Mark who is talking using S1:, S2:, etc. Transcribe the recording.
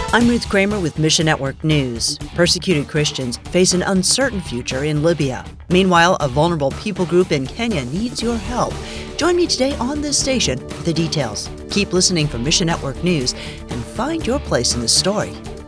S1: I'm Ruth Kramer with Mission Network News. Persecuted Christians face an uncertain future in Libya. Meanwhile, a vulnerable people group in Kenya needs your help. Join me today on this station for the details. Keep listening for Mission Network News and find your place in the story.